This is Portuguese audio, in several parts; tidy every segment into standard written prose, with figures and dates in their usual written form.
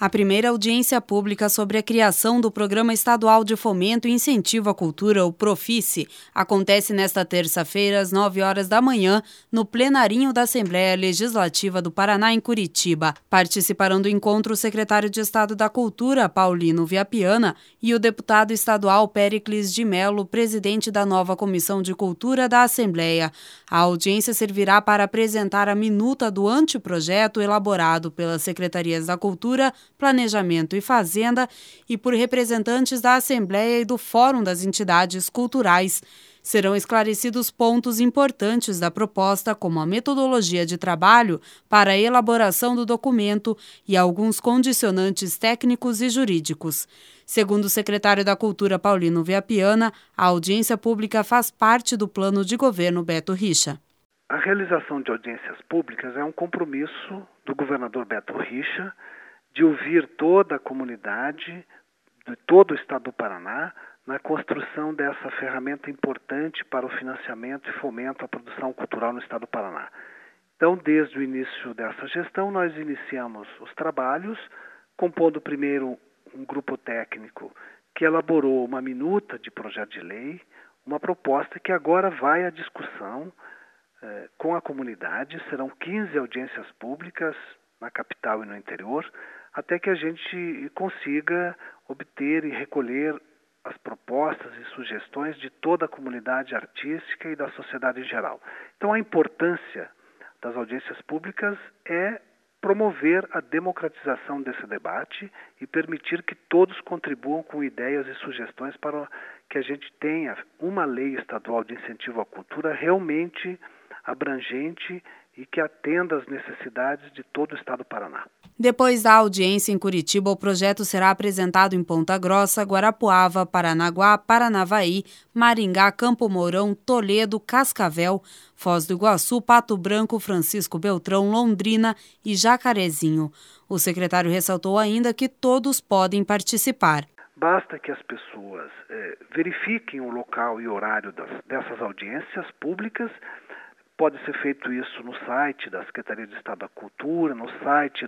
A primeira audiência pública sobre a criação do Programa Estadual de Fomento e Incentivo à Cultura, o Profice, acontece nesta terça-feira, às 9 horas da manhã, no plenarinho da Assembleia Legislativa do Paraná, em Curitiba. Participarão do encontro o secretário de Estado da Cultura, Paulino Viapiana, e o deputado estadual Péricles de Mello, presidente da nova Comissão de Cultura da Assembleia. A audiência servirá para apresentar a minuta do anteprojeto elaborado pelas Secretarias da Cultura, Planejamento e Fazenda e por representantes da Assembleia e do Fórum das Entidades Culturais. Serão esclarecidos pontos importantes da proposta, como a metodologia de trabalho para a elaboração do documento e alguns condicionantes técnicos e jurídicos. Segundo o secretário da Cultura, Paulino Viapiana, a audiência pública faz parte do plano de governo Beto Richa. A realização de audiências públicas é um compromisso do governador Beto Richa de ouvir toda a comunidade de todo o estado do Paraná na construção dessa ferramenta importante para o financiamento e fomento à produção cultural no estado do Paraná. Então, desde o início dessa gestão, nós iniciamos os trabalhos, compondo primeiro um grupo técnico que elaborou uma minuta de projeto de lei, uma proposta que agora vai à discussão com a comunidade. Serão 15 audiências públicas na capital e no interior, até que a gente consiga obter e recolher as propostas e sugestões de toda a comunidade artística e da sociedade em geral. Então, a importância das audiências públicas é promover a democratização desse debate e permitir que todos contribuam com ideias e sugestões para que a gente tenha uma lei estadual de incentivo à cultura realmente abrangente e que atenda às necessidades de todo o estado do Paraná. Depois da audiência em Curitiba, o projeto será apresentado em Ponta Grossa, Guarapuava, Paranaguá, Paranavaí, Maringá, Campo Mourão, Toledo, Cascavel, Foz do Iguaçu, Pato Branco, Francisco Beltrão, Londrina e Jacarezinho. O secretário ressaltou ainda que todos podem participar. Basta que as pessoas verifiquem o local e horário dessas audiências públicas. Pode ser feito isso no site da Secretaria de Estado da Cultura, no site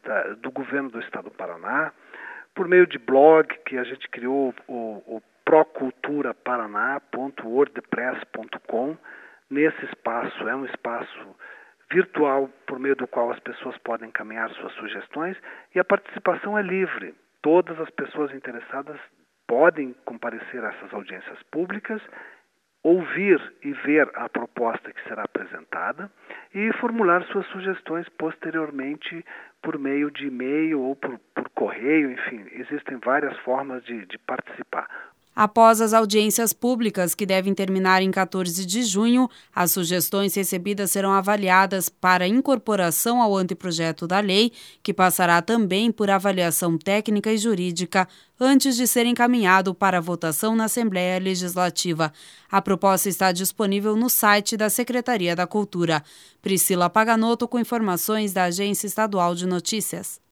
do Governo do Estado do Paraná, por meio de blog que a gente criou, o proculturaparaná.wordpress.com. Nesse espaço, é um espaço virtual por meio do qual as pessoas podem encaminhar suas sugestões e a participação é livre. Todas as pessoas interessadas podem comparecer a essas audiências públicas, ouvir e ver a proposta que será apresentada e formular suas sugestões posteriormente por meio de e-mail ou por correio, enfim, existem várias formas de participar. Após as audiências públicas, que devem terminar em 14 de junho, as sugestões recebidas serão avaliadas para incorporação ao anteprojeto da lei, que passará também por avaliação técnica e jurídica, antes de ser encaminhado para votação na Assembleia Legislativa. A proposta está disponível no site da Secretaria da Cultura. Priscila Paganotto com informações da Agência Estadual de Notícias.